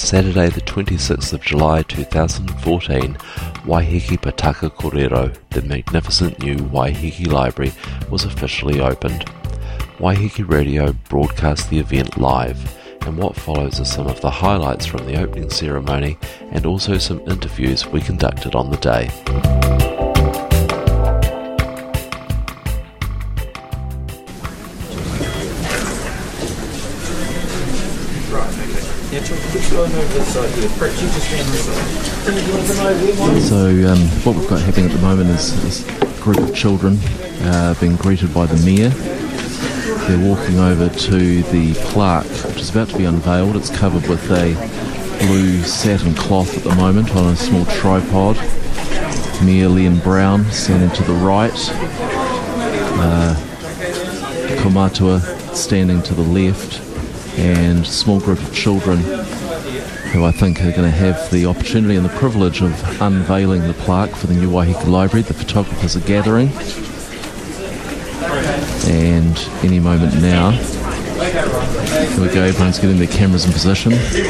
Saturday the 26th of July 2014, Waiheke Pataka Kōrero, the magnificent new Waiheke Library, was officially opened. Waiheke Radio broadcast the event live, and what follows are some of the highlights from the opening ceremony and also some interviews we conducted on the day. So what we've got happening at the moment is a group of children being greeted by the Mayor. They're walking over to the plaque, which is about to be unveiled. It's covered with a blue satin cloth at the moment on a small tripod. Mayor Liam Brown standing to the right. Kaumatua standing to the left. And a small group of children who I think are going to have the opportunity and the privilege of unveiling the plaque for the new Waiheke Library. The photographers are gathering, and any moment now, here we go, everyone's getting their cameras in position,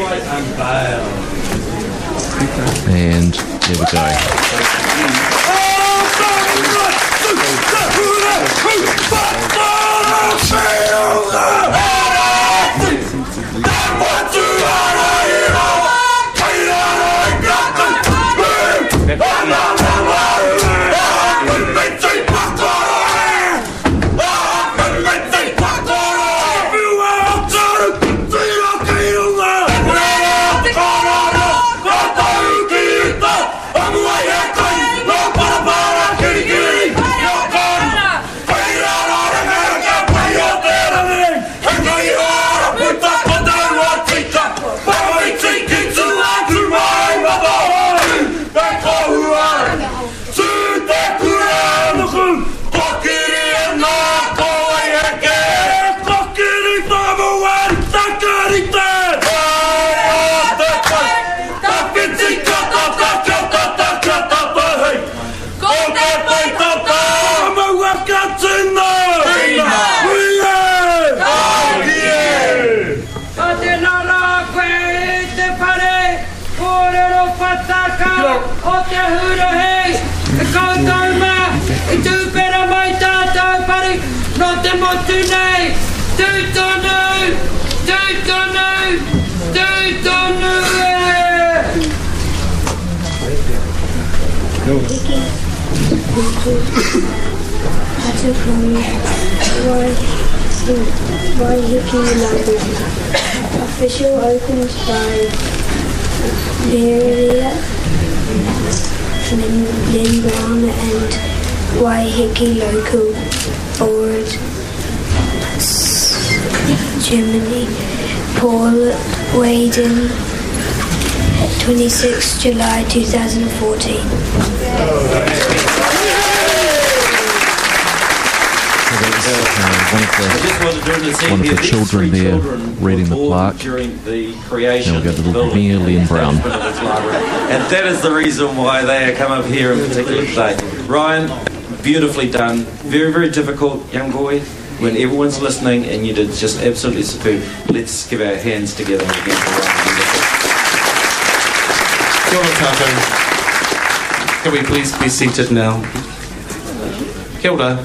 and there we go. Waiheke Library. Official opened by Mayor Lynn Brown and Waiheke Local Board Germany. Paul Waden, 26 July 2014. One of the children there reading the plaque. During the creation now we go to the Mayor Liam Brown. And that is the reason why they have come up here in particular today. Ryan, beautifully done. Very, very difficult, young boy. When everyone's listening, and you did just absolutely superb. Let's give our hands together again for Ryan. Kia ora tātou. Can we please be seated now? Kia ora.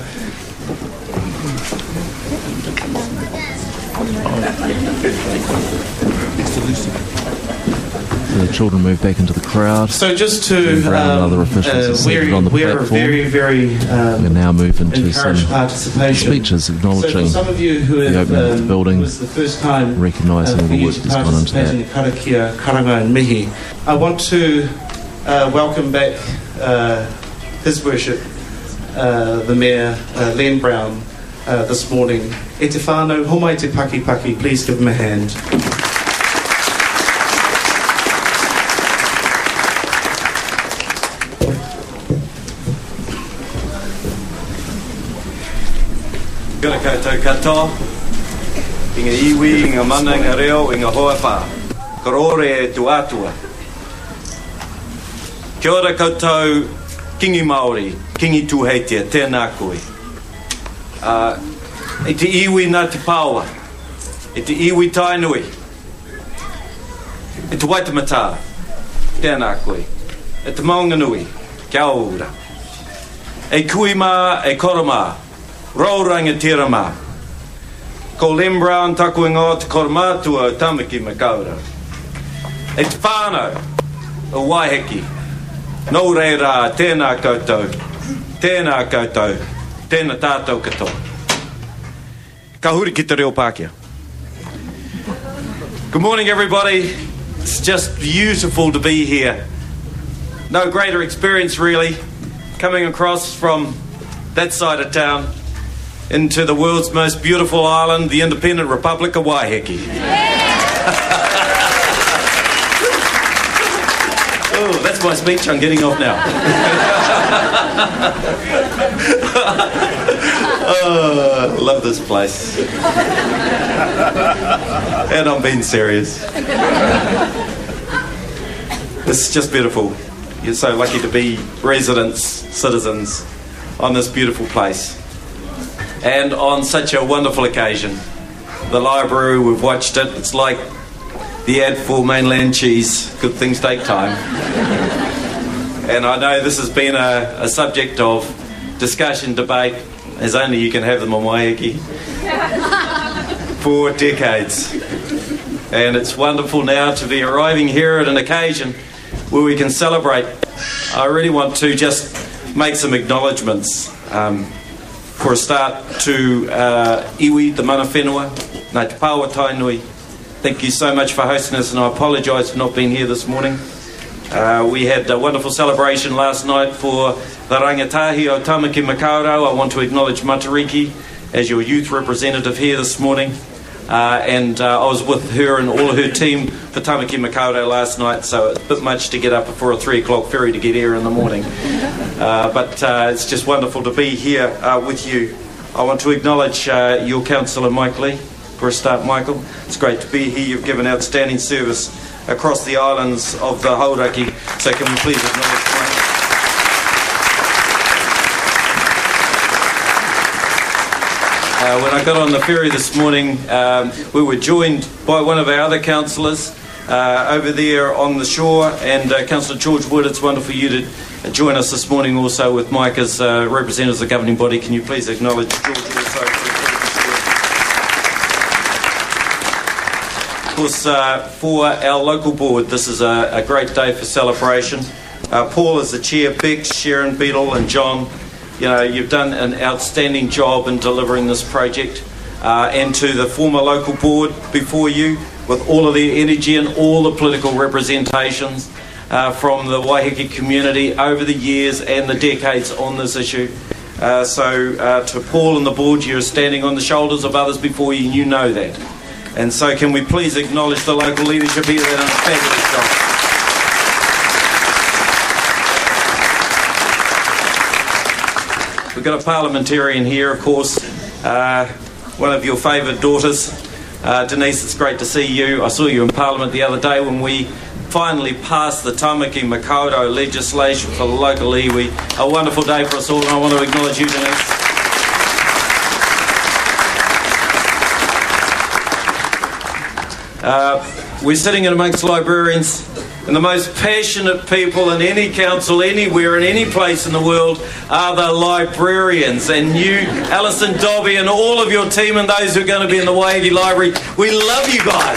The children move back into the crowd. So just to other officials on the we're platform. very we now move into some speeches acknowledging so for some of you who the opening of the building, was the first time recognising all the work that's gone into that. In Karakia, Karanga and Mihi. I want to welcome back His Worship, the Mayor Len Brown, this morning. E te whānau, homai te paki paki, please give him a hand. Kia ora koutou katoa, i ngā iwi, i ngā mana, i ngā reo, i ngā hoa whā. Karore e tu atua. Kia ora koutou kingi Māori, kingi tūheitia, tēnā koe. I te iwi nā te pāua, i te iwi tainui. E te Waitemata, tēnā koe. E te Maunganui, kia ora. E kuima, e koroma, rauranga tira mā. Ko Len Brown taku ingoa te koromātua o Tamaki Makaurau. E te whānau o Waiheke. Nō reira, tēnā koutou, tēnā koutou, tēnā tātou katoa. Ka huri ki te reo Pākehā. Good morning, everybody. It's just beautiful to be here. No greater experience, really, coming across from that side of town into the world's most beautiful island, the independent Republic of Waiheke. Oh, that's my speech. I'm getting off now. Oh, I love this place. And I'm being serious. This is just beautiful. You're so lucky to be residents, citizens on this beautiful place. And on such a wonderful occasion. The library, we've watched it. It's like the ad for Mainland Cheese. Good things take time. And I know this has been a subject of discussion, debate, as only you can have them on Waiheke, for decades. And it's wonderful now to be arriving here at an occasion where we can celebrate. I really want to just make some acknowledgements. For a start, to iwi, the mana whenua, nā te pāua tainui. Thank you so much for hosting us, and I apologise for not being here this morning. We had a wonderful celebration last night for the rangatahi o Tamaki Makaurau. I want to acknowledge Matariki as your youth representative here this morning. And I was with her and all of her team for Tamaki Makaurau last night, so it's a bit much to get up for a 3 o'clock ferry to get here in the morning. But it's just wonderful to be here with you. I want to acknowledge your councillor, Mike Lee, for a start, Michael. It's great to be here. You've given outstanding service across the islands of the Hauraki, so can we please acknowledge Mike? When I got on the ferry this morning, we were joined by one of our other councillors over there on the shore, and Councillor George Wood. It's wonderful for you to join us this morning also with Mike as representatives of the governing body. Can you please acknowledge George also? Of course, for our local board, this is a great day for celebration. Paul is the chair, Bex, Sharon, Beadle and John. You know, you've done an outstanding job in delivering this project, and to the former local board before you, with all of their energy and all the political representations from the Waiheke community over the years and the decades on this issue. So to Paul and the board, you're standing on the shoulders of others before you, and you know that. And so can we please acknowledge the local leadership here that done a fabulous job. We've got a parliamentarian here, of course, one of your favourite daughters. Denise, it's great to see you. I saw you in Parliament the other day when we finally passed the Tamaki Makaurau legislation for the local iwi. A wonderful day for us all, and I want to acknowledge you, Denise. We're sitting in amongst librarians, and the most passionate people in any council, anywhere, in any place in the world are the librarians. And you, Alison Dobby, and all of your team and those who are going to be in the Waiheke Library, we love you guys.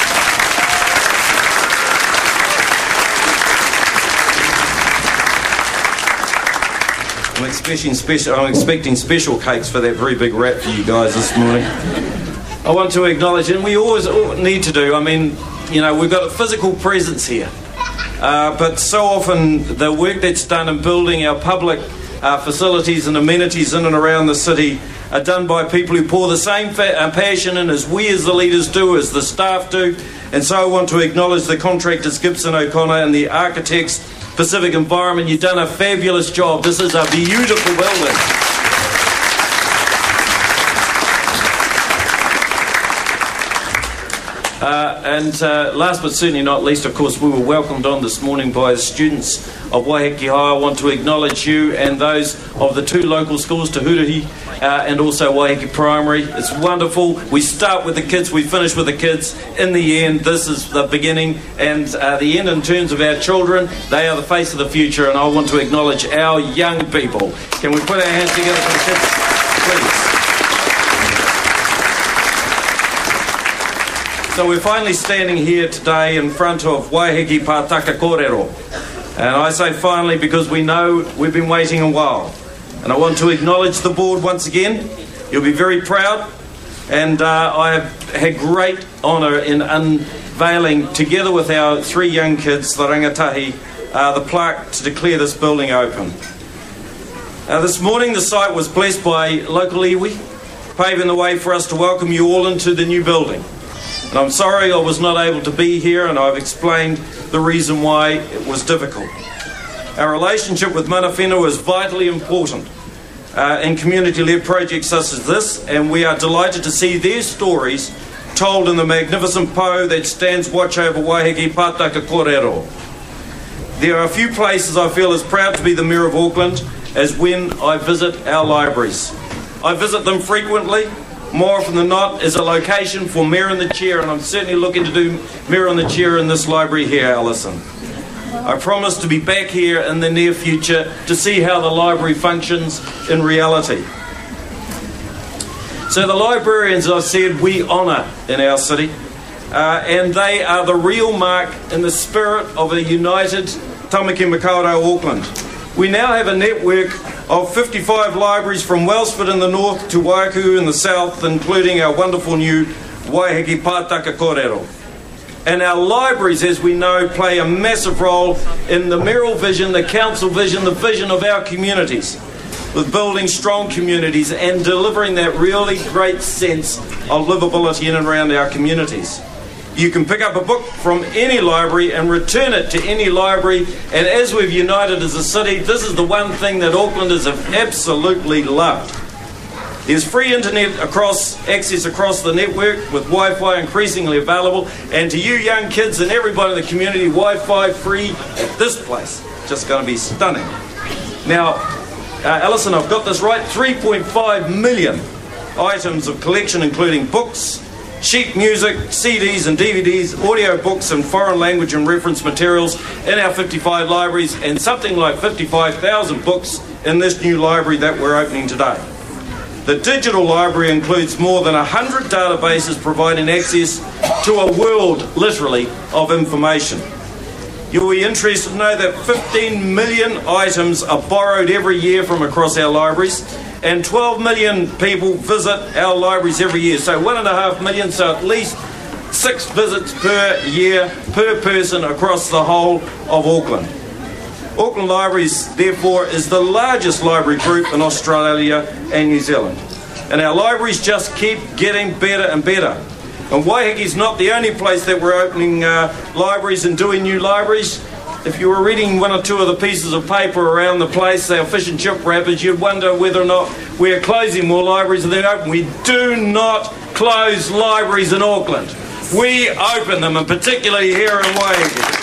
I'm expecting special cakes for that very big wrap for you guys this morning. I want to acknowledge, and we always need to do, I mean, you know, we've got a physical presence here. But so often the work that's done in building our public facilities and amenities in and around the city are done by people who pour the same passion in as we as the leaders do, as the staff do. And so I want to acknowledge the contractors Gibson O'Connor and the architects Pacific Environment. You've done a fabulous job. This is a beautiful building. And last but certainly not least, of course, we were welcomed on this morning by the students of Waiheke High. I want to acknowledge you and those of the 2 local schools, Te Huruhi and also Waiheke Primary. It's wonderful. We start with the kids, we finish with the kids. In the end, this is the beginning and the end in terms of our children. They are the face of the future, and I want to acknowledge our young people. Can we put our hands together for the kids, please? So we're finally standing here today in front of Waiheke Pātaka Kōrero. And I say finally because we know we've been waiting a while. And I want to acknowledge the board once again. You'll be very proud. And I have had great honour in unveiling, together with our 3 young kids, the rangatahi, the plaque to declare this building open. This morning the site was blessed by local iwi, paving the way for us to welcome you all into the new building. And I'm sorry I was not able to be here, and I've explained the reason why it was difficult. Our relationship with mana whenua is vitally important in community-led projects such as this, and we are delighted to see their stories told in the magnificent po that stands watch over Waiheke Pātaka Kōrero. There are a few places I feel as proud to be the Mayor of Auckland as when I visit our libraries. I visit them frequently. More often than not, is a location for Mayor in the Chair, and I'm certainly looking to do Mayor in the Chair in this library here, Alison. I promise to be back here in the near future to see how the library functions in reality. So the librarians, I've said, we honour in our city, and they are the real mark in the spirit of a united Tamaki Makaurau Auckland. We now have a network of 55 libraries from Wellsford in the north to Waiaku in the south, including our wonderful new Waiheke Pātaka Kōrero. And our libraries, as we know, play a massive role in the mayoral vision, the council vision, the vision of our communities, with building strong communities and delivering that really great sense of livability in and around our communities. You can pick up a book from any library and return it to any library, and as we've united as a city, this is the one thing that Aucklanders have absolutely loved. There's free internet access across the network, with Wi-Fi increasingly available, and to you young kids and everybody in the community, Wi-Fi free at this place. Just going to be stunning. Now, Alison, I've got this right, 3.5 million items of collection, including books, sheet music, CDs and DVDs, audio books and foreign language and reference materials in our 55 libraries, and something like 55,000 books in this new library that we're opening today. The digital library includes more than 100 databases providing access to a world, literally, of information. You'll be interested to know that 15 million items are borrowed every year from across our libraries, and 12 million people visit our libraries every year. So 1.5 million, so at least 6 visits per year per person across the whole of Auckland. Auckland Libraries, therefore, is the largest library group in Australia and New Zealand. And our libraries just keep getting better and better. And Waiheke's not the only place that we're opening libraries and doing new libraries. If you were reading one or two of the pieces of paper around the place, our fish and chip wrappers, you'd wonder whether or not we're closing more libraries than open. We do not close libraries in Auckland. We open them, and particularly here in Waiheke.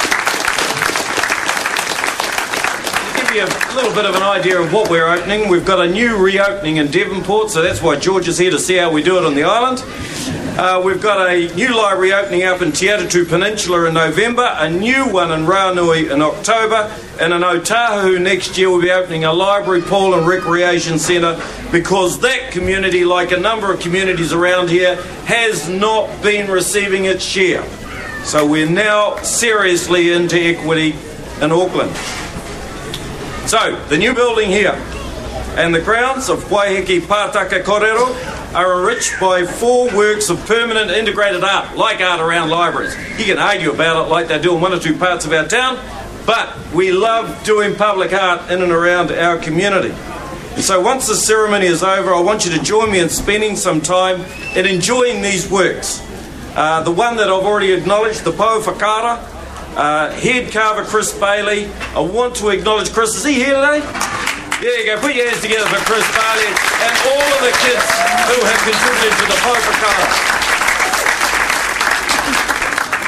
To give you a little bit of an idea of what we're opening, we've got a new reopening in Devonport, so that's why George is here to see how we do it on the island. We've got a new library opening up in Te Atatu Peninsula in November, a new one in Ranui in October, and in Otahu next year we'll be opening a library, pool and recreation centre, because that community, like a number of communities around here, has not been receiving its share. So we're now seriously into equity in Auckland. So, the new building here and the grounds of Waiheke Pātaka Kōrero are enriched by 4 works of permanent integrated art, like art around libraries. You can argue about it like they do in 1 or 2 parts of our town, but we love doing public art in and around our community. And so once the ceremony is over, I want you to join me in spending some time in enjoying these works. The one that I've already acknowledged, the Po Whakaara, head carver Chris Bailey. I want to acknowledge Chris. Is he here today? There you go. Put your hands together for Chris Bailey and all of the kids who have contributed to the Po Whakaara.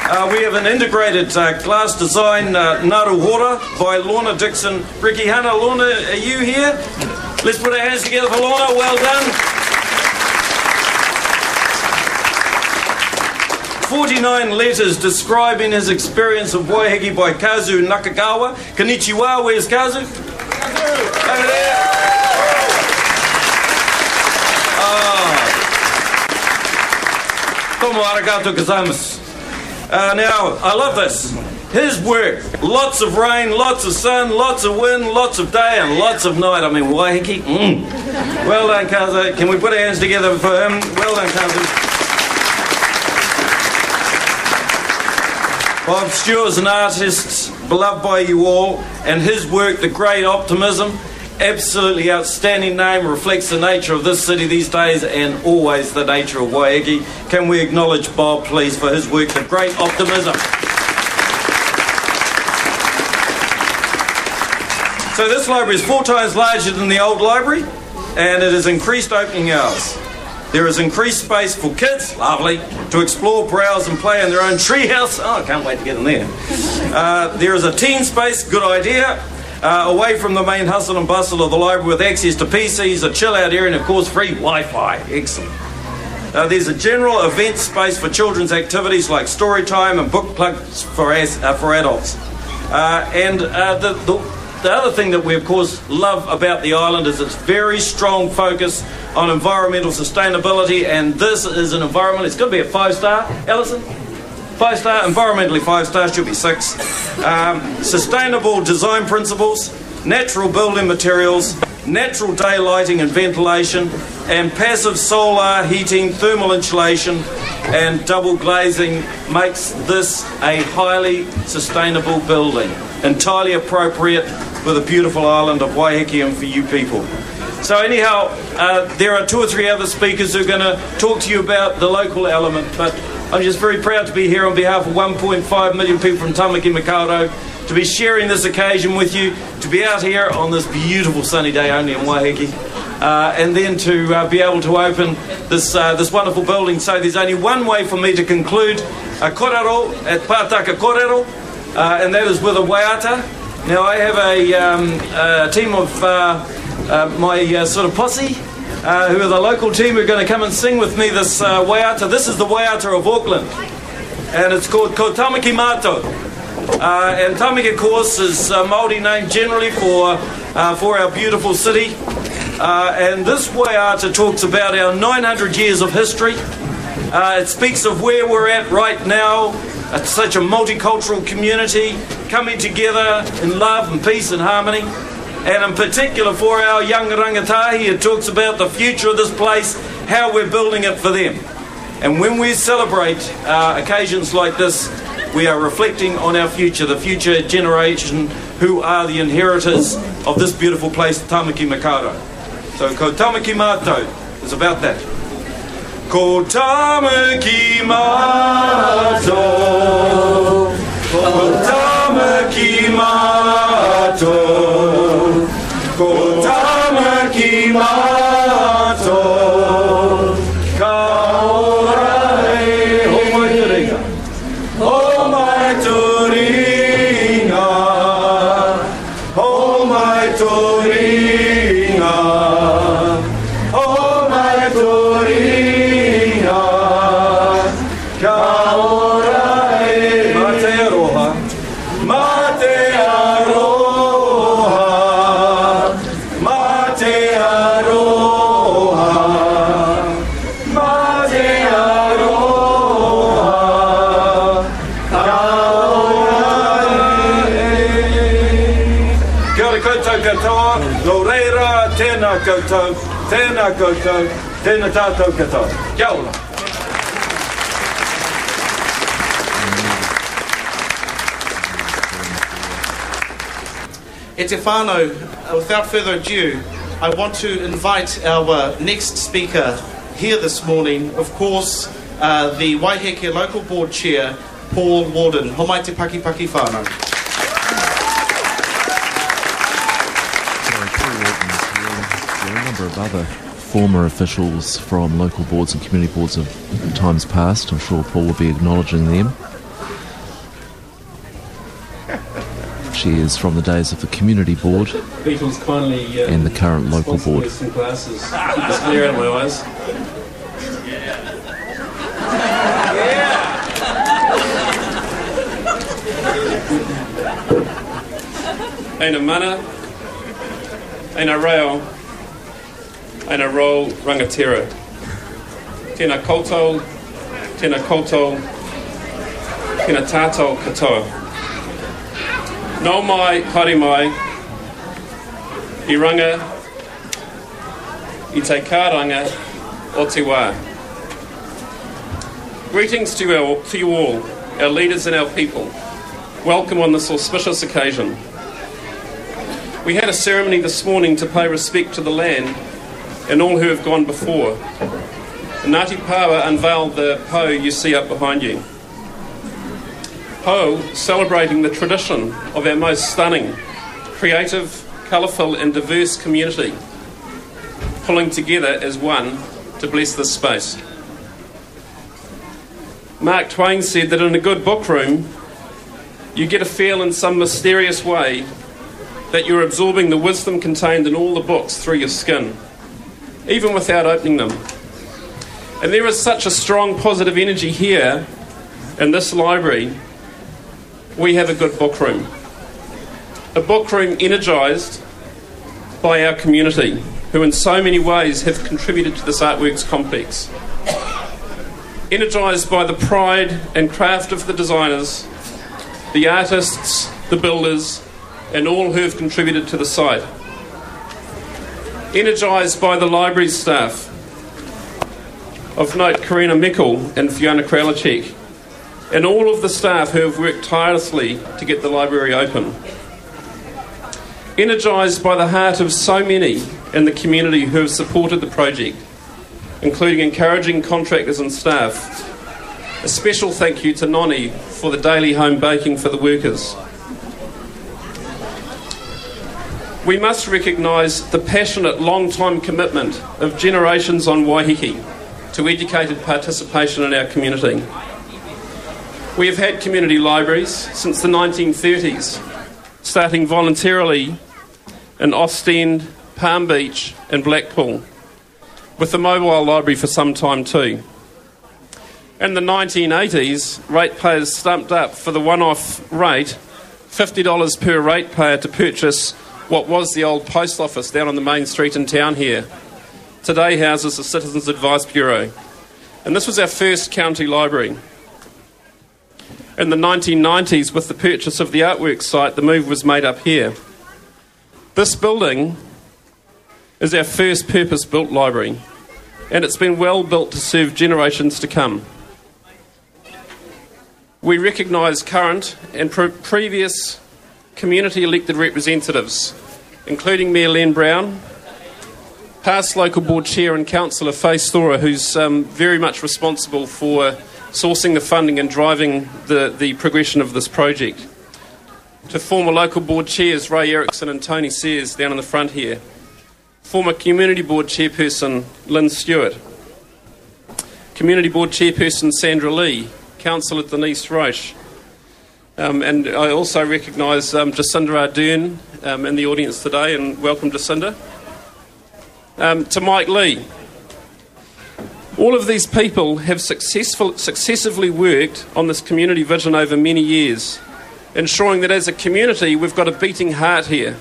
We have an integrated glass design Naruhora by Lorna Dixon Rikihana. Lorna, are you here? Let's put our hands together for Lorna. Well done. 49 letters describing his experience of Waiheke by Kazu Nakagawa. Konnichiwa, where's Kazu? Over there. Tomo arigatou gozaimasu. Now, I love this. His work, lots of rain, lots of sun, lots of wind, lots of day and lots of night. I mean, Waiheke. Well done, Kazu. Can we put our hands together for him? Well done, Kazu. Bob Stewart is an artist, beloved by you all, and his work, The Great Optimism, absolutely outstanding name, reflects the nature of this city these days and always the nature of Waiheke. Can we acknowledge Bob, please, for his work, The Great Optimism? So this library is 4 times larger than the old library, and it has increased opening hours. There is increased space for kids, lovely, to explore, browse and play in their own treehouse. Oh, I can't wait to get in there. There is a teen space, good idea, away from the main hustle and bustle of the library with access to PCs, a chill-out area and, of course, free Wi-Fi. Excellent. There's a general event space for children's activities like story time and book clubs for adults. The other thing that we, of course, love about the island is its very strong focus on environmental sustainability, and this is an environment, it's going to be a 5-star, Alison? 5-star, environmentally 5-star, should be 6. Sustainable design principles, natural building materials, natural day lighting and ventilation, and passive solar heating, thermal insulation, and double glazing makes this a highly sustainable building, entirely appropriate for the beautiful island of Waiheke and for you people. So anyhow, there are 2 or 3 other speakers who are going to talk to you about the local element, but I'm just very proud to be here on behalf of 1.5 million people from Tamaki Makaurau, to be sharing this occasion with you, to be out here on this beautiful sunny day only in Waiheke, and then to be able to open this wonderful building. So there's only one way for me to conclude a korero at Pātaka Korero, and that is with a waiata. Now I have a team of my sort of posse, who are the local team who are going to come and sing with me this waiata. This is the waiata of Auckland, and it's called Ko Tamaki Mātou. And Tamaki, of course, is a Māori name generally for our beautiful city. And this waiata talks about our 900 years of history. It speaks of where we're at right now. It's such a multicultural community coming together in love and peace and harmony. And in particular for our young rangatahi, it talks about the future of this place, how we're building it for them. And when we celebrate occasions like this, we are reflecting on our future, the future generation who are the inheritors of this beautiful place, Tamaki Makaurau. So Ko Tamaki Mātou is about that. Ko Tamaki Mātou, Ko Tamaki Mātou, Ko Tamaki Mātou, ka orai ho mai turinga, ho mai turinga, ho mai turinga, ho mai turinga, ka orai mate aroha, mate aroha, mate aroha, mate aroha, ka orai. Kia ora koutou katoa, no reira, tēnā koutou, tēnā koutou, tēnā tātou katoa. Kia ora. E te whānau, without further ado, I want to invite our next speaker here this morning, of course, the Waiheke Local Board Chair, Paul Warden. Homai te paki paki whānau. Sorry, Paul Warden is here. There are a number of other former officials from local boards and community boards of times past. I'm sure Paul will be acknowledging them. shares from the days of the community board Beatles kindly and the current local board. some glasses. Keep this clear out of my eyes. Aina mana, aina reo, aina ro rangatira. Tēnā koutou, tēnā koutou, tēnā tātou katoa. Nau mai, haere mai, I ranga, I te kāranga o te wā. Greetings to you all, our leaders and our people. Welcome on this auspicious occasion. We had a ceremony this morning to pay respect to the land and all who have gone before. Ngāti Pawa unveiled the po you see up behind you. Po celebrating the tradition of our most stunning, creative, colourful and diverse community, pulling together as one to bless this space. Mark Twain said that in a good book room, you get a feel in some mysterious way that you're absorbing the wisdom contained in all the books through your skin, even without opening them. And there is such a strong positive energy here in this library. We have a good book room. A book room energised by our community, who in so many ways have contributed to this artworks complex. Energised by the pride and craft of the designers, the artists, the builders, and all who have contributed to the site. Energised by the library staff, of note Karina Mikkel and Fiona Kralachek, and all of the staff who have worked tirelessly to get the library open. Energised by the heart of so many in the community who have supported the project, including encouraging contractors and staff. A special thank you to Noni for the daily home baking for the workers. We must recognise the passionate long-time commitment of generations on Waiheke to educated participation in our community. We have had community libraries since the 1930s, starting voluntarily in Ostend, Palm Beach and Blackpool, with the mobile library for some time too. In the 1980s, ratepayers stumped up for the one-off rate, $50 per ratepayer to purchase what was the old post office down on the main street in town here. Today houses the Citizens Advice Bureau. And this was our first county library. In the 1990s, with the purchase of the artworks site, the move was made up here. This building is our first purpose-built library, and it's been well built to serve generations to come. We recognise current and previous community-elected representatives, including Mayor Len Brown, past local board chair and councillor Faye Storer, who's very much responsible for sourcing the funding and driving the progression of this project, to former local board chairs Ray Erickson and Tony Sears down in the front here, former community board chairperson Lynn Stewart, community board chairperson Sandra Lee, councillor Denise Roche, and I also recognise Jacinda Ardern in the audience today, and welcome Jacinda. To Mike Lee. All of these people have successively worked on this community vision over many years, ensuring that as a community we've got a beating heart here.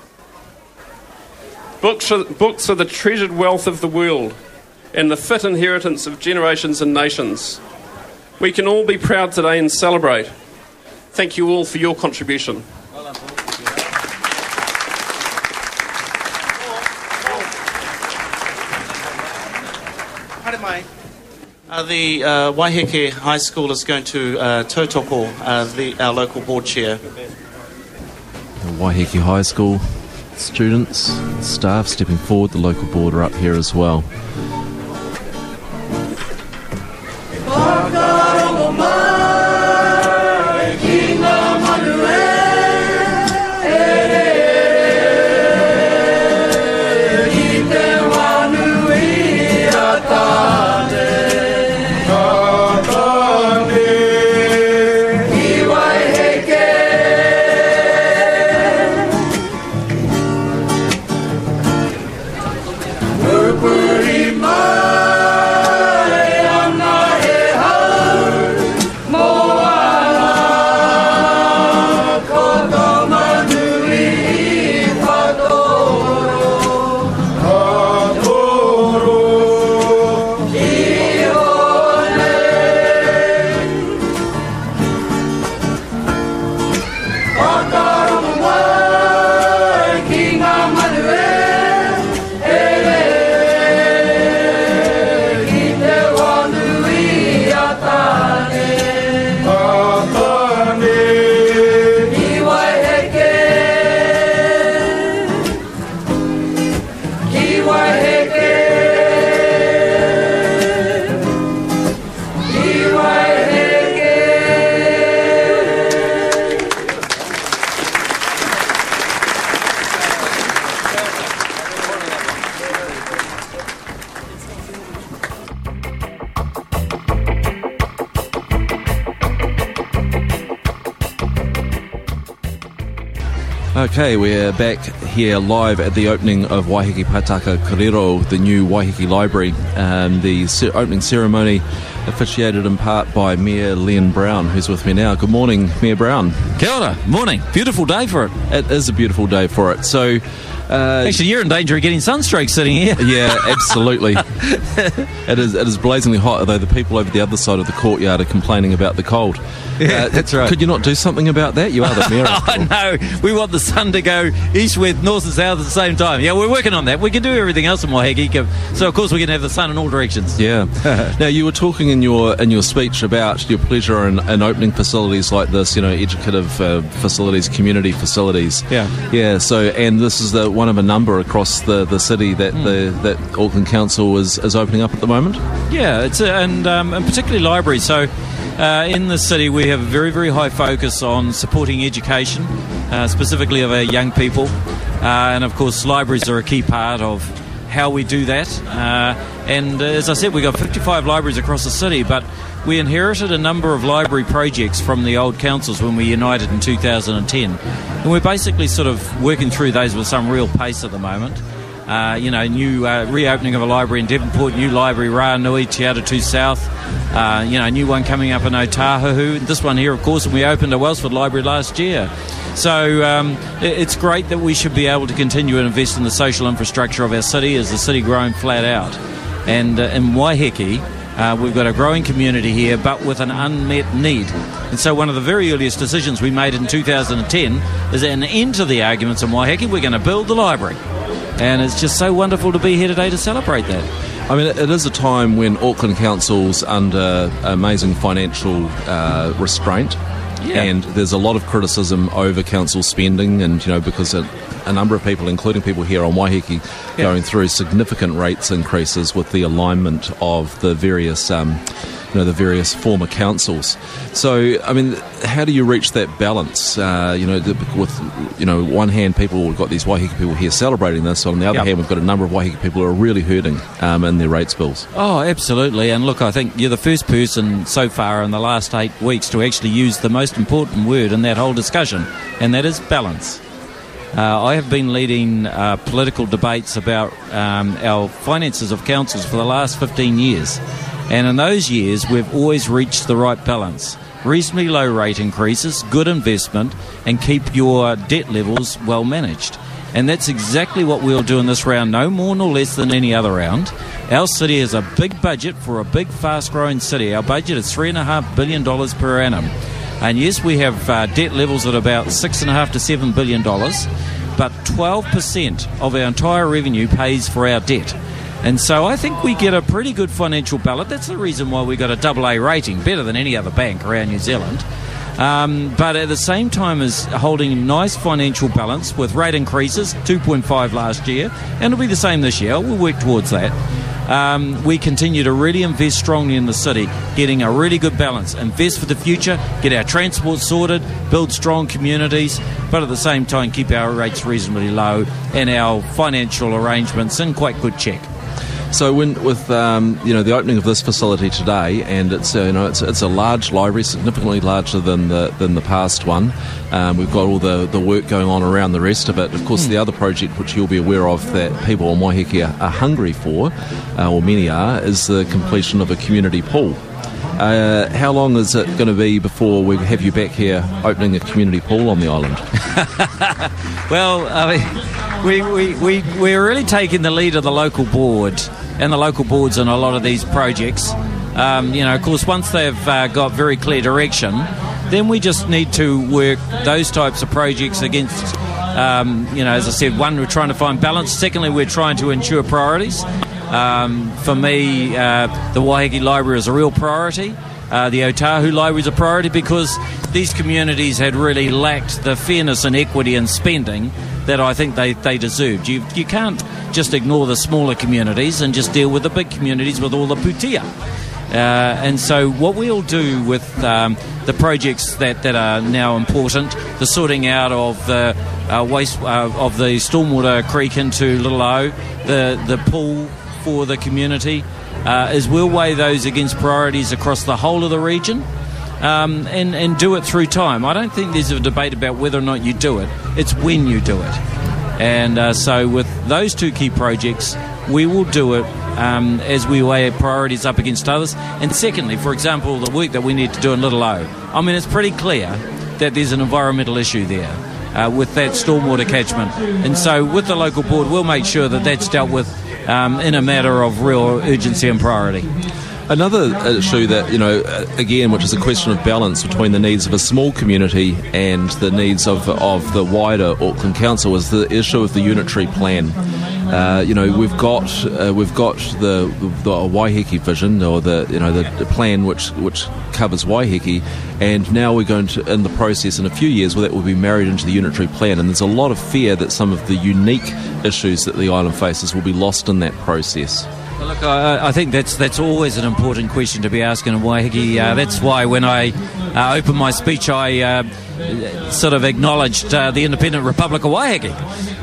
Books are the treasured wealth of the world and the fit inheritance of generations and nations. We can all be proud today and celebrate. Thank you all for your contribution. The Waiheke High School is going to tautoko our local board chair. The Waiheke High School students, staff stepping forward, the local board are up here as well. Okay, we're back here live at the opening of Waiheke Pataka Korero, the new Waiheke Library. The opening ceremony officiated in part by Mayor Len Brown, who's with me now. Good morning, Mayor Brown. Kia ora. Morning. Beautiful day for it. It is a beautiful day for it. So, actually, you're in danger of getting sunstroke sitting here. Yeah, absolutely. It is blazingly hot, although the people over the other side of the courtyard are complaining about the cold. Yeah, that's right. Could you not do something about that? You are the mayor. I know. We want the sun to go east, west, north and south at the same time. Yeah, we're working on that. We can do everything else in Waiheke, so of course we can have the sun in all directions. Yeah. Now, you were talking in your speech about your pleasure in opening facilities like this, educative facilities, community facilities. Yeah. Yeah, so, and this is one of a number across the city that that Auckland Council is opening up at the moment? Yeah, and particularly libraries. So in the city we have a very, very high focus on supporting education, specifically of our young people, and of course libraries are a key part of how we do that. And as I said, we've got 55 libraries across the city, but we inherited a number of library projects from the old councils when we united in 2010. And we're basically sort of working through those with some real pace at the moment. New reopening of a library in Devonport, new library Ranui, Te Atatū South, a new one coming up in Otahuhu, this one here of course, and we opened a Wellsford library last year. So it's great that we should be able to continue to invest in the social infrastructure of our city as the city growing flat out. And in Waiheke, we've got a growing community here, but with an unmet need. And so one of the very earliest decisions we made in 2010 is an end to the arguments in Waiheke. We're going to build the library. And it's just so wonderful to be here today to celebrate that. I mean, it is a time when Auckland Council's under amazing financial restraint. Yeah. And there's a lot of criticism over council spending, and because a number of people, including people here on Waiheke, going through significant rates increases with the alignment of the various the various former councils. So, I mean, how do you reach that balance? With one hand, we've got these Waiheke people here celebrating this. On the other hand, we've got a number of Waiheke people who are really hurting in their rates bills. Oh, absolutely. And look, I think you're the first person so far in the last 8 weeks to actually use the most important word in that whole discussion, and that is balance. I have been leading political debates about our finances of councils for the last 15 years. And in those years, we've always reached the right balance. Reasonably low rate increases, good investment, and keep your debt levels well managed. And that's exactly what we'll do in this round, no more nor less than any other round. Our city has a big budget for a big, fast-growing city. Our budget is $3.5 billion per annum. And yes, we have debt levels at about $6.5 to $7 billion, but 12% of our entire revenue pays for our debt. And so I think we get a pretty good financial balance. That's the reason why we got a AA rating, better than any other bank around New Zealand. But at the same time as holding nice financial balance with rate increases, 2.5 last year, and it'll be the same this year. We'll work towards that. We continue to really invest strongly in the city, getting a really good balance, invest for the future, get our transport sorted, build strong communities, but at the same time keep our rates reasonably low and our financial arrangements in quite good check. So with the opening of this facility today, and it's a large library, significantly larger than the past one. We've got all the work going on around the rest of it. Of course, the other project which you'll be aware of that people in Waiheke are hungry for, or many are, is the completion of a community pool. How long is it going to be before we have you back here opening a community pool on the island? Well, we're really taking the lead of the local board and the local boards in a lot of these projects. Of course, once they've got very clear direction, then we just need to work those types of projects against, as I said, one, we're trying to find balance. Secondly, we're trying to ensure priorities. For me, the Waiheke Library is a real priority. The Otahuhu Library is a priority because these communities had really lacked the fairness and equity in spending that I think they deserved. You can't just ignore the smaller communities and just deal with the big communities with all the putia. And so what we'll do with the projects that are now important, the sorting out of the waste of the Stormwater Creek into Little O, the pool for the community, is we'll weigh those against priorities across the whole of the region, and do it through time. I don't think there's a debate about whether or not you do it. it's when you do it. And so with those two key projects, we will do it as we weigh priorities up against others. And secondly, for example, the work that we need to do in Little O. I mean, it's pretty clear that there's an environmental issue there with that stormwater catchment. And so with the local board, we'll make sure that that's dealt with in a matter of real urgency and priority. Another issue that, again, which is a question of balance between the needs of a small community and the needs of the wider Auckland Council, is the issue of the unitary plan. We've got the Waiheke vision, or the plan which covers Waiheke, and now we're going to, in the process in a few years, that will be married into the unitary plan. And there's a lot of fear that some of the unique issues that the island faces will be lost in that process. Look, I think that's always an important question to be asking in Waiheke. That's why when I opened my speech, I sort of acknowledged the independent Republic of Waiheke.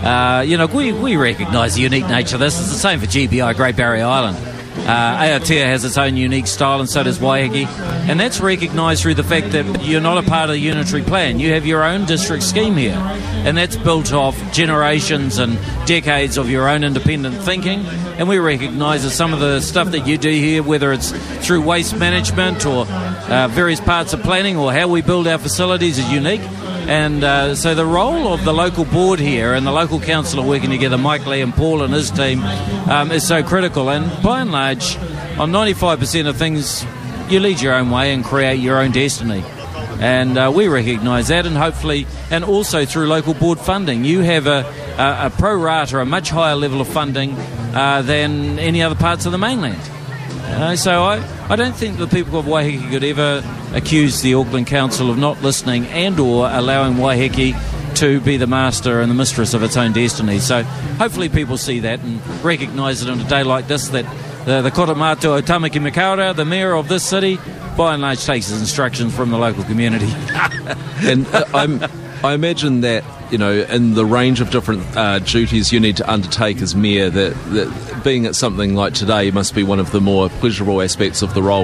We recognise the unique nature of this. It's the same for GBI, Great Barrier Island. Aotea has its own unique style, and so does Waiheke. And that's recognised through the fact that you're not a part of the unitary plan. You have your own district scheme here. And that's built off generations and decades of your own independent thinking. And we recognise that some of the stuff that you do here, whether it's through waste management or various parts of planning or how we build our facilities, is unique. And so the role of the local board here and the local council are working together, Mike Lee and Paul and his team, is so critical. And by and large, on 95% of things, you lead your own way and create your own destiny. And we recognise that, and hopefully, and also through local board funding, you have a pro rata, a much higher level of funding than any other parts of the mainland. So I don't think the people of Waiheke could ever accuse the Auckland Council of not listening and or allowing Waiheke to be the master and the mistress of its own destiny. So hopefully people see that and recognise it on a day like this, that the Koromātua o Tamaki Makaurau, the mayor of this city, by and large takes his instructions from the local community. And I imagine that, in the range of different duties you need to undertake as mayor, that being at something like today must be one of the more pleasurable aspects of the role.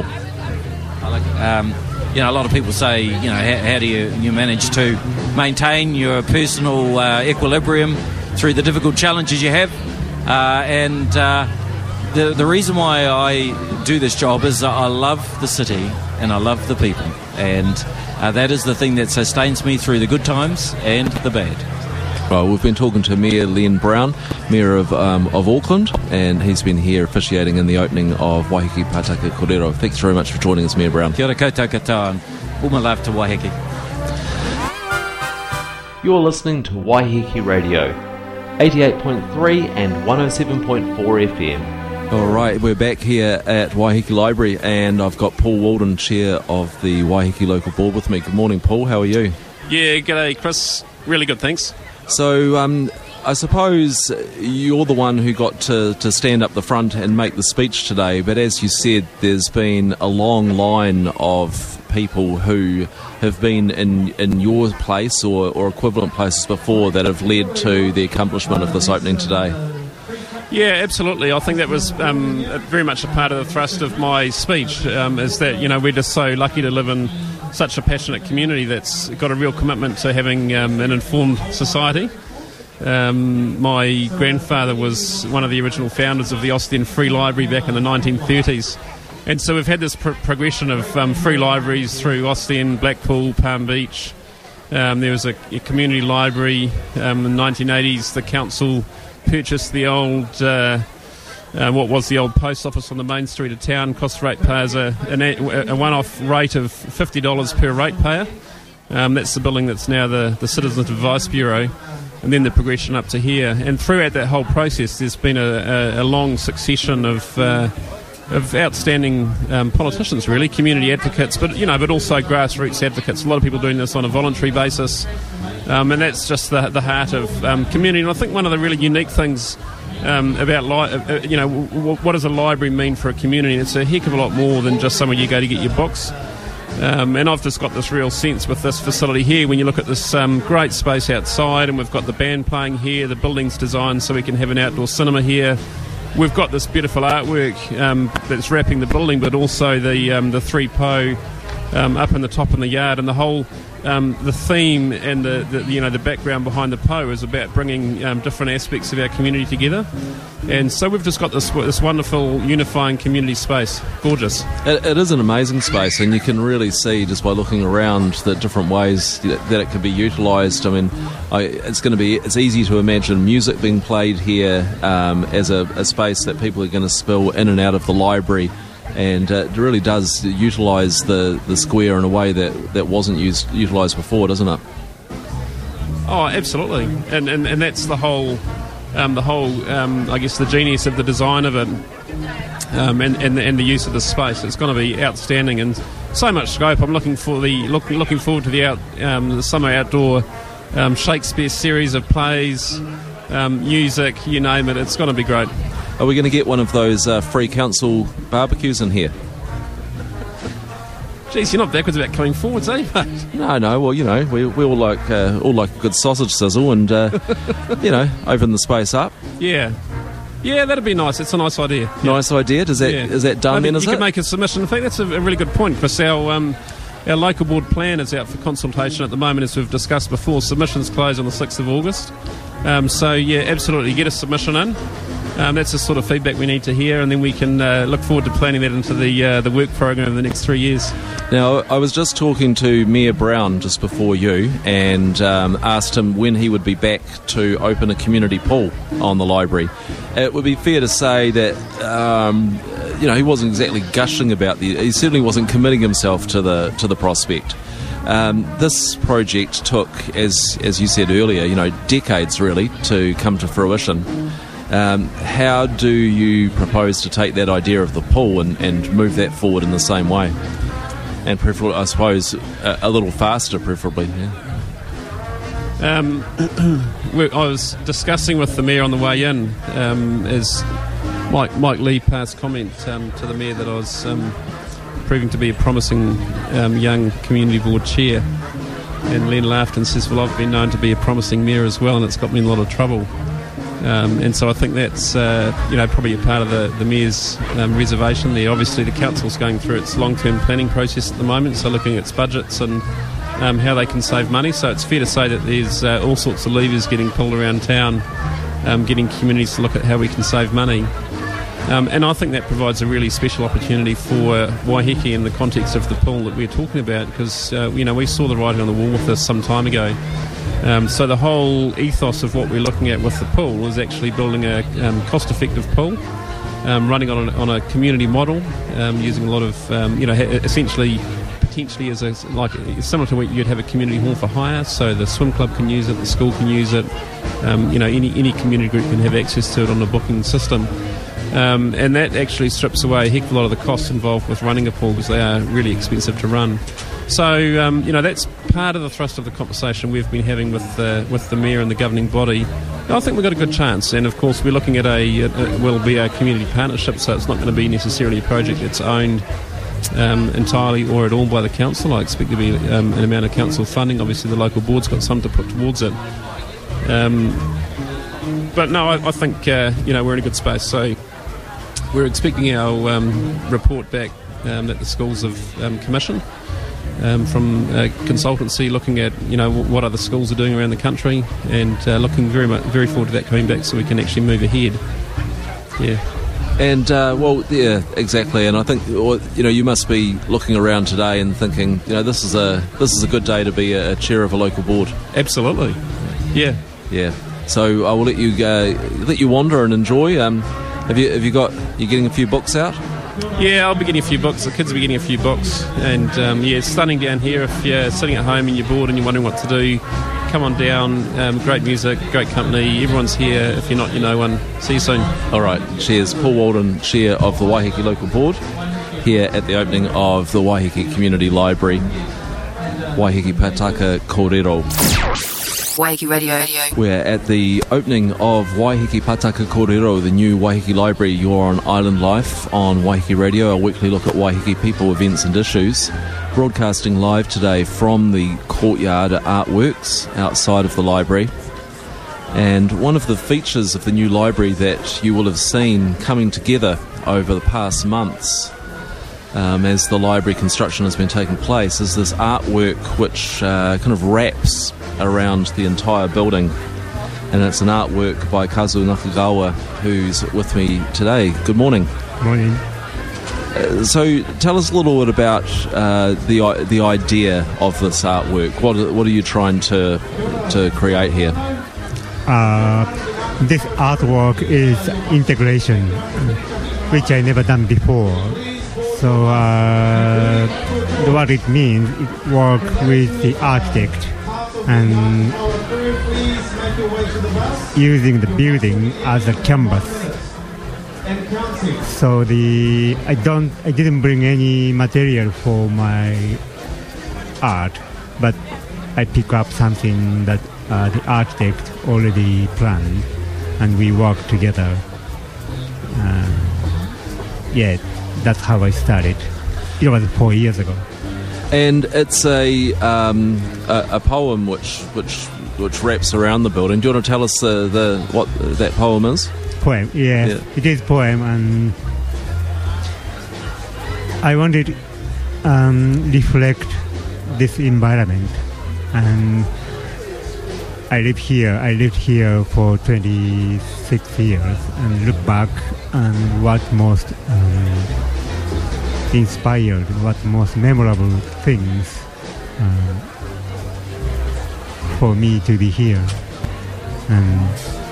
A lot of people say, how do you manage to maintain your personal equilibrium through the difficult challenges you have? The reason why I do this job is that I love the city and I love the people, and that is the thing that sustains me through the good times and the bad. Well, we've been talking to Mayor Len Brown, Mayor of Auckland, and he's been here officiating in the opening of Waiheke Pātaka Kōrero. Thanks very much for joining us, Mayor Brown. Kia ora koutou katoa, and uma love to Waiheke. You're listening to Waiheke Radio, 88.3 and 107.4 FM. All right, we're back here at Waiheke Library, and I've got Paul Walden, Chair of the Waiheke Local Board, with me. Good morning, Paul. How are you? Yeah, g'day, Chris. Really good, thanks. So, I suppose you're the one who got to stand up the front and make the speech today, but as you said, there's been a long line of people who have been in your place or equivalent places before that have led to the accomplishment of this opening today. Yeah, absolutely. I think that was very much a part of the thrust of my speech, is that, we're just so lucky to live in such a passionate community that's got a real commitment to having an informed society. My grandfather was one of the original founders of the Austen Free Library back in the 1930s. And so we've had this progression of free libraries through Austen, Blackpool, Palm Beach. There was a community library in the 1980s. The council purchased the old, what was the old post office on the main street of town, cost ratepayers a one-off rate of $50 per ratepayer. That's the building that's now the Citizens Advice Bureau, and then the progression up to here. And throughout that whole process, there's been a long succession of outstanding politicians, really, community advocates, but also grassroots advocates. A lot of people doing this on a voluntary basis, and that's just the heart of community. And I think one of the really unique things about what does a library mean for a community? It's a heck of a lot more than just somewhere you go to get your books. And I've just got this real sense with this facility here, when you look at this great space outside, and we've got the band playing here, the building's designed so we can have an outdoor cinema here. We've got this beautiful artwork that's wrapping the building, but also the 3 Po up in the top in the yard, and the whole the theme and the background behind the Po is about bringing different aspects of our community together, and so we've just got this wonderful unifying community space. Gorgeous. It is an amazing space, and you can really see just by looking around the different ways that it can be utilised. I mean, it's easy to imagine music being played here as a space that people are going to spill in and out of the library. And it really does utilise the square in a way that wasn't utilised before, doesn't it? Oh, absolutely, and that's the whole I guess the genius of the design of it, and the use of the space. It's going to be outstanding, and so much scope. I'm looking forward to the summer outdoor Shakespeare series of plays, music, you name it. It's going to be great. Are we going to get one of those free council barbecues in here? Geez, you're not backwards about coming forwards, eh? No. Well, we all like a good sausage sizzle, and open the space up. Yeah, that'd be nice. It's a nice idea. Nice idea. Is that done then? You could make a submission. In fact, that's a really good point, because our local board plan is out for consultation at the moment, as we've discussed before. Submissions close on the 6th of August. So yeah, absolutely, get a submission in. That's the sort of feedback we need to hear, and then we can look forward to planning that into the work program in the next 3 years. Now, I was just talking to Mayor Brown just before you, and asked him when he would be back to open a community pool on the library. It would be fair to say that he wasn't exactly gushing about he certainly wasn't committing himself to the prospect. This project took, as you said earlier, decades really to come to fruition. How do you propose to take that idea of the pool and move that forward in the same way? And preferably, I suppose, a little faster, preferably. Yeah. I was discussing with the Mayor on the way in, as Mike Lee passed comment to the Mayor that I was proving to be a promising young community board chair. And Len laughed and says, well, I've been known to be a promising mayor as well, and it's got me in a lot of trouble. And so I think that's probably a part of the Mayor's reservation there. Obviously the Council's going through its long-term planning process at the moment, so looking at its budgets and how they can save money. So it's fair to say that there's all sorts of levers getting pulled around town, getting communities to look at how we can save money. And I think that provides a really special opportunity for Waiheke in the context of the pool that we're talking about, because we saw the writing on the wall with this some time ago. So the whole ethos of what we're looking at with the pool is actually building a cost-effective pool, running on a community model, using a lot of essentially potentially as similar to what you'd have a community hall for hire. So the swim club can use it, the school can use it, any community group can have access to it on a booking system. And that actually strips away a heck of a lot of the costs involved with running a pool, because they are really expensive to run. So that's part of the thrust of the conversation we've been having with the Mayor and the governing body. I think we've got a good chance, and of course we're looking at will be a community partnership, so it's not going to be necessarily a project that's owned entirely or at all by the council. I expect there to be an amount of council funding. Obviously the local board's got some to put towards it. But no, I think we're in a good space. So we're expecting our report back that the schools have commissioned from a consultancy looking at what other schools are doing around the country, and looking very forward to that coming back so we can actually move ahead. Yeah. And yeah, exactly. And I think you must be looking around today and thinking, this is a good day to be a chair of a local board. Absolutely. Yeah. Yeah. So I will let you wander and enjoy. Have you getting a few books out? Yeah, I'll be getting a few books. The kids will be getting a few books. And it's stunning down here. If you're sitting at home and you're bored and you're wondering what to do, come on down. Great music, great company. Everyone's here. If you're not, you know one. See you soon. All right. Cheers. Paul Walden, Chair of the Waiheke Local Board, here at the opening of the Waiheke Community Library. Waiheke Pataka Kōrero. Waiheke Radio. We're at the opening of Waiheke Pataka Kōrero, the new Waiheke Library. You're on Island Life on Waiheke Radio, a weekly look at Waiheke people, events and issues. Broadcasting live today from the courtyard at Artworks outside of the library. And one of the features of the new library that you will have seen coming together over the past months as the library construction has been taking place, is this artwork which kind of wraps around the entire building. And it's an artwork by Kazuo Nakagawa, who's with me today. Good morning. Morning. So tell us a little bit about the idea of this artwork. What are you trying to create here? This artwork is integration, which I never done before. So what it means, it work with the architect and using the building as a canvas. So I didn't bring any material for my art, but I pick up something that the architect already planned, and we work together. That's how I started. It was 4 years ago. And it's a poem which wraps around the building. Do you want to tell us what that poem is? Poem, yes. Yeah. It is poem, and I wanted to reflect this environment. And I lived here for 26 years, and look back and what most inspired, what most memorable things for me to be here. And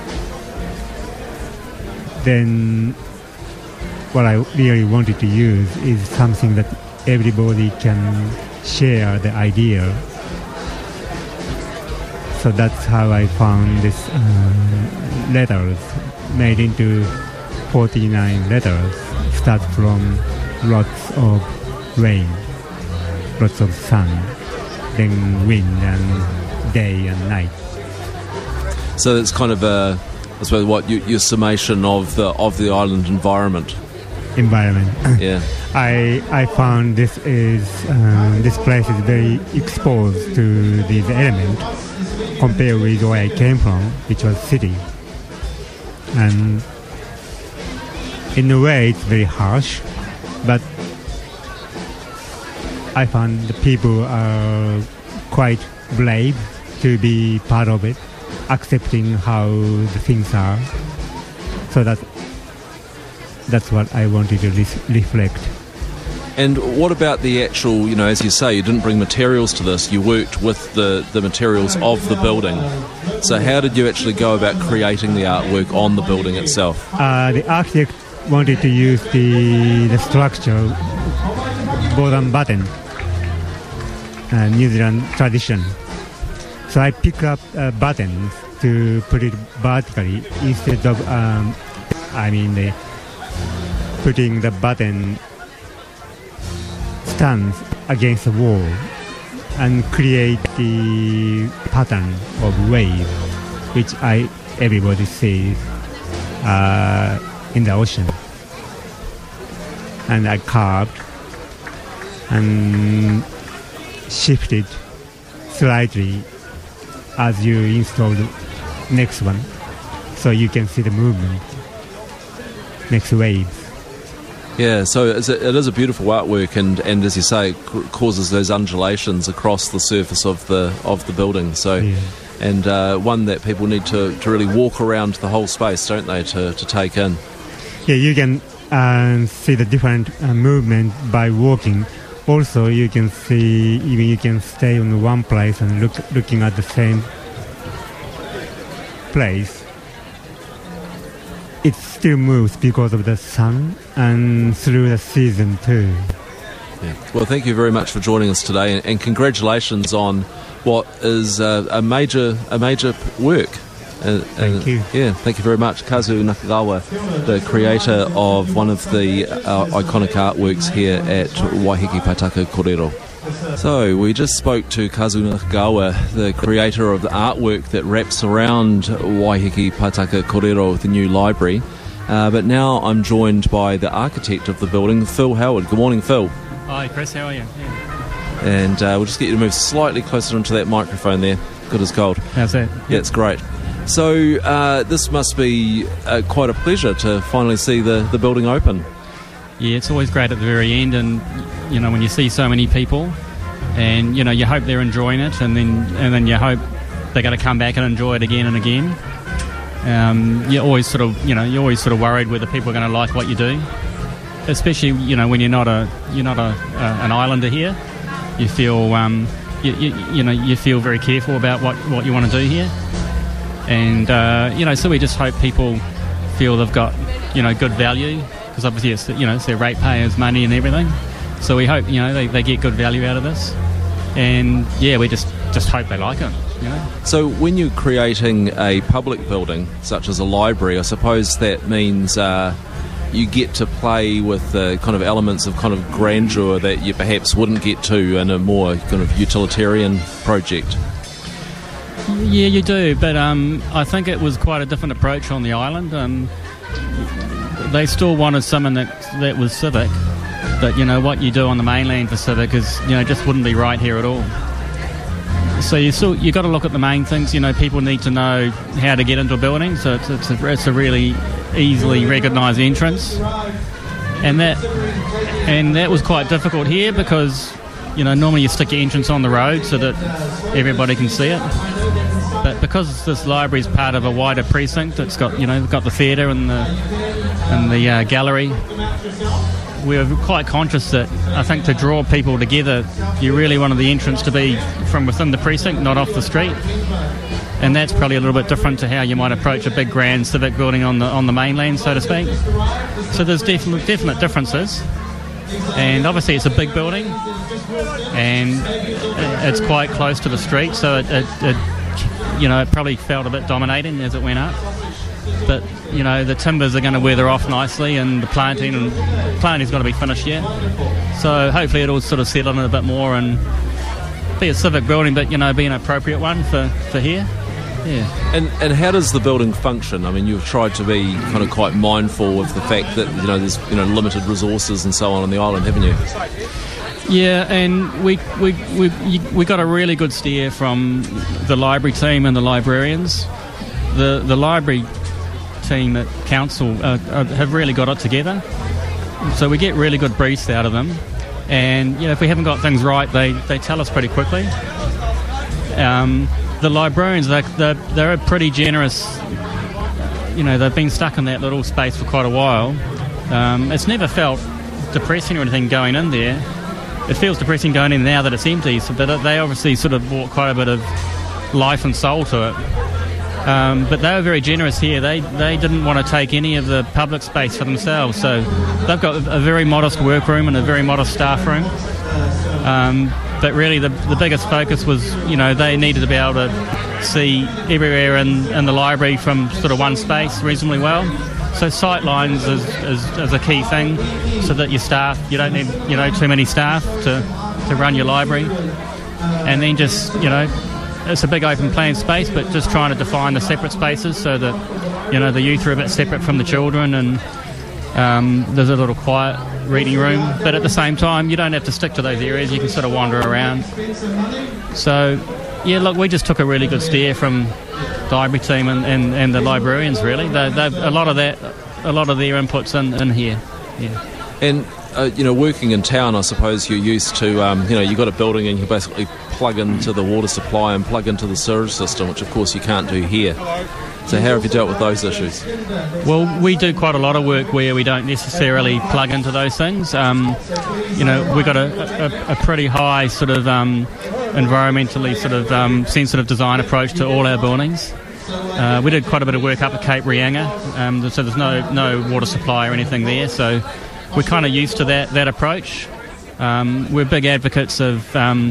then what I really wanted to use is something that everybody can share the idea. So that's how I found this letters made into 49 letters. Start from lots of rain, lots of sun, then wind and day and night. So it's kind of I suppose your summation of the island environment. Yeah. I found this place is very exposed to these elements compared with where I came from, which was city. And in a way it's very harsh, but I found the people are quite brave to be part of it, accepting how the things are. So that's what I wanted to reflect. And what about the actual, as you say, you didn't bring materials to this, you worked with the materials of the building. So how did you actually go about creating the artwork on the building itself? The architect wanted to use the structure, board and button, New Zealand tradition. So I pick up buttons to put it vertically instead of, putting the button stands against the wall and create the pattern of wave, which everybody sees in the ocean. And I carved and shifted slightly as you install the next one, so you can see the movement, next waves. Yeah, so it is a beautiful artwork, and as you say, it causes those undulations across the surface of the building. So, yeah. And one that people need to really walk around the whole space, don't they, to take in? Yeah, you can see the different movement by walking. Also, you can see, even you can stay in one place and looking at the same place. It still moves because of the sun and through the season too. Yeah. Well, thank you very much for joining us today, and congratulations on what is a major work. Thank you. Yeah, thank you very much. Kazuo Nakagawa, the creator of one of the iconic artworks here at Waiheke Paetaka Korero. So we just spoke to Kazuo Nakagawa, the creator of the artwork that wraps around Waiheke Paetaka Korero, the new library. But now I'm joined by the architect of the building, Phil Howard. Good morning, Phil. Hi, Chris. How are you? Yeah. And we'll just get you to move slightly closer into that microphone there. Good as gold. How's that? Yeah, it's great. So this must be quite a pleasure to finally see the building open. yeah, it's always great at the very end, and you know, when you see so many people, and you know, you hope they're enjoying it, and then you hope they're going to come back and enjoy it again and again. You're always sort of worried whether people are going to like what you do, especially you know when you're not an islander here. You feel you feel very careful about what you want to do here, and so we just hope people feel they've got good value, because obviously it's their ratepayers' money and everything. So we hope they get good value out of this, and yeah, we just hope they like it. So when you're creating a public building such as a library, I suppose that means you get to play with the kind of elements of kind of grandeur that you perhaps wouldn't get to in a more kind of utilitarian project. Yeah, you do, but I think it was quite a different approach on the island. They still wanted something that was civic, but what you do on the mainland for civic is just wouldn't be right here at all. So you got to look at the main things. People need to know how to get into a building, so it's a really easily recognised entrance, and that was quite difficult here because normally you stick your entrance on the road so that everybody can see it. But because this library is part of a wider precinct, it's got got the theatre and the gallery. We're quite conscious that I think to draw people together, you really wanted the entrance to be from within the precinct, not off the street. And that's probably a little bit different to how you might approach a big grand civic building on the mainland, so to speak. So there's definite differences. And obviously it's a big building, and it's quite close to the street, so it probably felt a bit dominating as it went up. But the timbers are going to weather off nicely, and the planting's got to be finished yet. So hopefully it'll sort of settle in a bit more and be a civic building, but be an appropriate one for here. Yeah. And how does the building function? I mean, you've tried to be kind of quite mindful of the fact that there's limited resources and so on the island, haven't you? Yeah, and we got a really good steer from the library team and the librarians. The library team at council have really got it together, so we get really good briefs out of them, and if we haven't got things right, they tell us pretty quickly. The librarians, they're pretty generous. They've been stuck in that little space for quite a while. It's never felt depressing or anything going in there. It feels depressing going in now that it's empty, but they obviously sort of brought quite a bit of life and soul to it. But they were very generous here. They didn't want to take any of the public space for themselves, so they've got a very modest workroom and a very modest staff room. But really the biggest focus was, they needed to be able to see everywhere in the library from sort of one space reasonably well. So sight lines is a key thing, so that your staff, you don't need too many staff to run your library. And then just, it's a big open plan space, but just trying to define the separate spaces so that, the youth are a bit separate from the children, and there's a little quiet reading room. But at the same time, you don't have to stick to those areas. You can sort of wander around. So, yeah, look, we just took a really good steer from the library team and the librarians, really. They've a lot of their inputs in here. Yeah. And working in town, I suppose you're used to, you've got a building and you basically plug into the water supply and plug into the sewage system, which of course you can't do here. So how have you dealt with those issues? Well, we do quite a lot of work where we don't necessarily plug into those things. We've got a pretty high sort of environmentally sort of sensitive design approach to all our buildings. We did quite a bit of work up at Cape Reinga, so there's no water supply or anything there, so we're kind of used to that approach. We're big advocates of,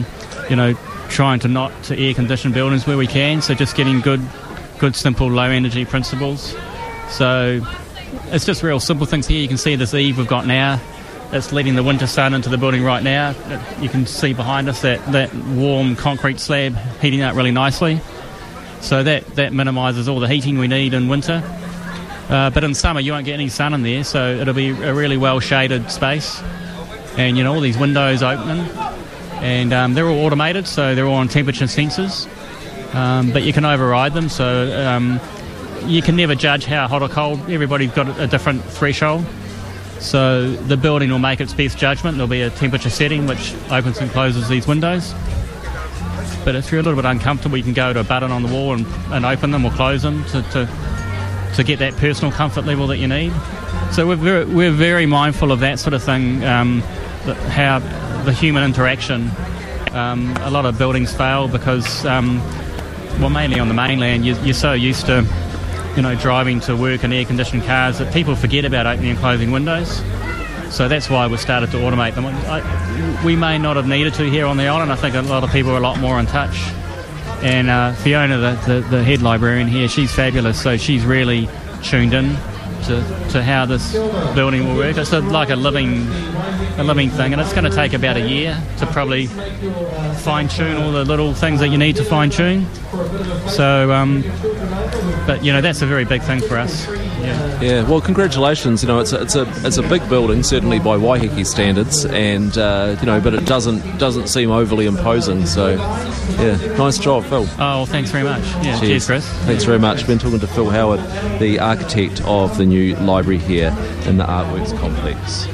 trying to not to air condition buildings where we can, so just getting good simple low energy principles. So it's just real simple things here. You can see this eave we've got now. It's letting the winter sun into the building right now. You can see behind us that warm concrete slab heating up really nicely. So that minimises all the heating we need in winter. But in summer you won't get any sun in there, so it'll be a really well shaded space. And all these windows opening, and they're all automated, so they're all on temperature sensors. But you can override them, so you can never judge how hot or cold. Everybody's got a different threshold. So the building will make its best judgment. There'll be a temperature setting which opens and closes these windows. But if you're a little bit uncomfortable, you can go to a button on the wall and open them or close them to get that personal comfort level that you need. So we're very mindful of that sort of thing, how the human interaction. A lot of buildings fail because, mainly on the mainland, you're so used to, driving to work in air-conditioned cars that people forget about opening and closing windows. So that's why we started to automate them. We may not have needed to here on the island. I think a lot of people are a lot more in touch. And Fiona, the head librarian here, she's fabulous. So she's really tuned in to how this building will work. It's like a living thing, and it's going to take about a year to probably fine-tune all the little things that you need to fine-tune. So, but that's a very big thing for us. Yeah. Well, congratulations. It's a big building, certainly by Waiheke standards, and but it doesn't seem overly imposing. So, yeah, nice job, Phil. Oh, well, thanks very much. Yeah, cheers, Chris. Thanks very much. Been talking to Phil Howard, the architect of the new library here in the Artworks complex.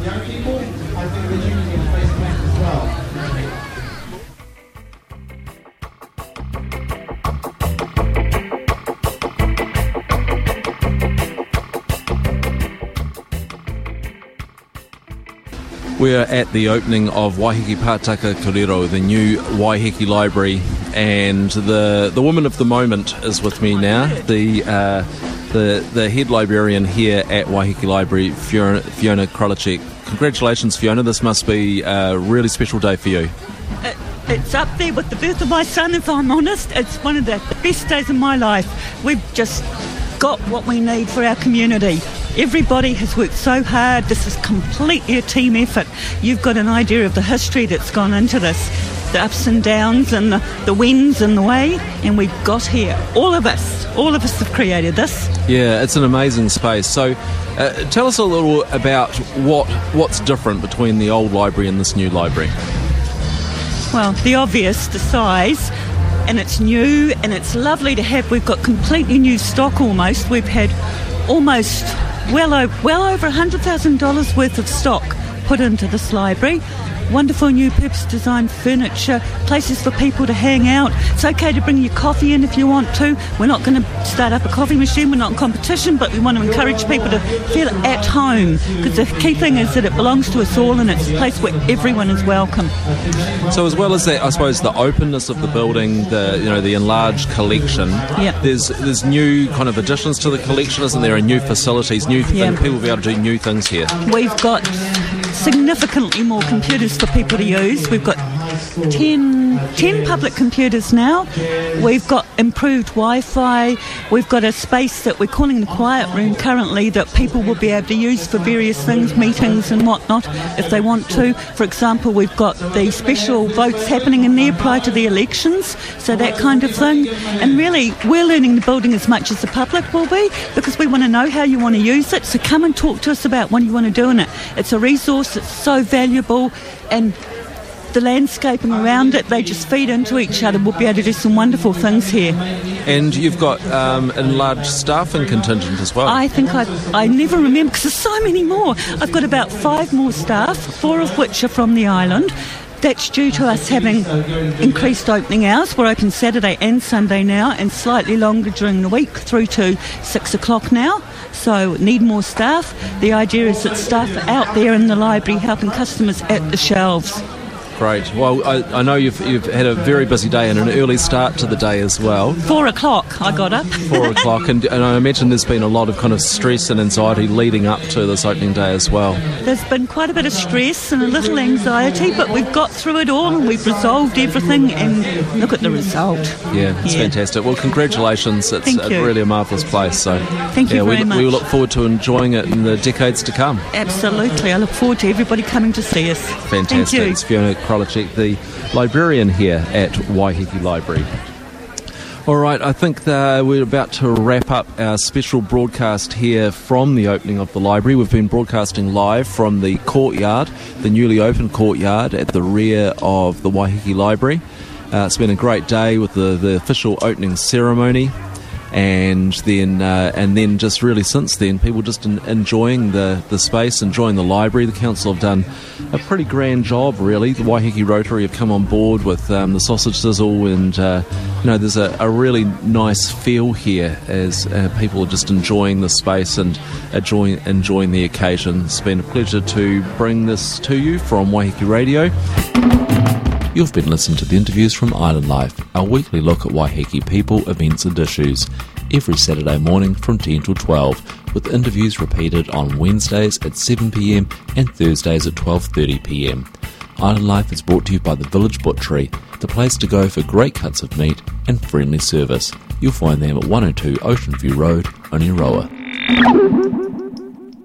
We're at the opening of Waiheke Pātaka Kōrero, the new Waiheke Library, and the woman of the moment is with me now, the head librarian here at Waiheke Library, Fiona Krolichek. Congratulations, Fiona. This must be a really special day for you. It's up there with the birth of my son, if I'm honest. It's one of the best days of my life. We've just got what we need for our community. Everybody has worked so hard. This is completely a team effort. You've got an idea of the history that's gone into this, the ups and downs and the wins and the way, and we've got here. All of us have created this. Yeah, it's an amazing space. So tell us a little about what's different between the old library and this new library. Well, the obvious, the size, and it's new and it's lovely to have. We've got completely new stock almost. We've had almost well over $100,000 worth of stock put into this library. Wonderful new purpose-designed furniture, places for people to hang out. It's okay to bring your coffee in if you want to. We're not going to start up a coffee machine. We're not in competition, but we want to encourage people to feel at home, because the key thing is that it belongs to us all and it's a place where everyone is welcome. So as well as that, I suppose the openness of the building, the enlarged collection, there's new kind of additions to the collection, isn't there, and new facilities, and people will be able to do new things here. We've got significantly more computers for people to use. We've got 10 public computers now. We've got improved Wi-Fi. We've got a space that we're calling the quiet room currently that people will be able to use for various things, meetings and whatnot, if they want to. For example, we've got the special votes happening in there prior to the elections, so that kind of thing. And really, we're learning the building as much as the public will be, because we want to know how you want to use it. So come and talk to us about what you want to do in it. It's a resource that's so valuable, and the landscaping around it, they just feed into each other. We'll be able to do some wonderful things here. And you've got enlarged staffing contingent as well. I think I never remember, because there's so many more. I've got about 5 more staff, 4 of which are from the island. That's due to us having increased opening hours. We're open Saturday and Sunday now, and slightly longer during the week through to 6 o'clock now. So need more staff. The idea is that staff are out there in the library helping customers at the shelves. Great. Well, I know you've had a very busy day and an early start to the day as well. 4 o'clock I got up. 4 o'clock, and I imagine there's been a lot of kind of stress and anxiety leading up to this opening day as well. There's been quite a bit of stress and a little anxiety, but we've got through it all and we've resolved everything, and look at the result. Yeah, it's fantastic. Well, congratulations. It's really a marvellous place. So Thank you very much. We look forward to enjoying it in the decades to come. Absolutely. I look forward to everybody coming to see us. Fantastic. Thank you. It's Fiona Krolichek, the librarian here at Waiheke Library. All right, I think we're about to wrap up our special broadcast here from the opening of the library. We've been broadcasting live from the courtyard, the newly opened courtyard at the rear of the Waiheke Library. It's been a great day with the official opening ceremony. and then just really since then, people just enjoying the space, enjoying the library. The council have done a pretty grand job, really. The Waiheke Rotary have come on board with the sausage sizzle, and there's a really nice feel here as people are just enjoying the space and enjoying the occasion. It's been a pleasure to bring this to you from Waiheke Radio. You've been listening to the interviews from Island Life, our weekly look at Waiheke people, events and issues, every Saturday morning from 10 till 12, with interviews repeated on Wednesdays at 7 p.m. and Thursdays at 12:30 p.m. Island Life is brought to you by the Village Butchery, the place to go for great cuts of meat and friendly service. You'll find them at 102 Ocean View Road, Oneroa.